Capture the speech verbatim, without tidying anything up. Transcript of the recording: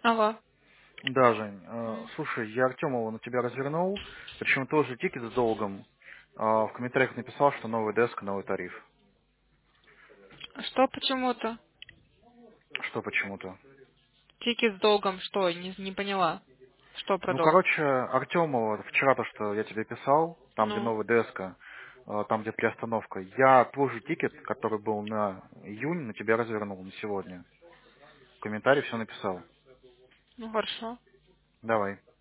Алло. Да, Жень. э, М. Слушай, я Артемова на тебя развернул, причем тоже тикет с долгом. А, В комментариях написал, что новый деск, новый тариф. Что почему-то? Что почему-то? Тики с долгом, что? Не, не поняла. Что про Ну, долг? короче, Артемова, вчера то, что я тебе писал, там, где Ну, новый деск, э, там, где приостановка, я твой же тикет, который был на июнь, на тебя развернул на сегодня. В комментарии все написал. ну хорошо. Давай.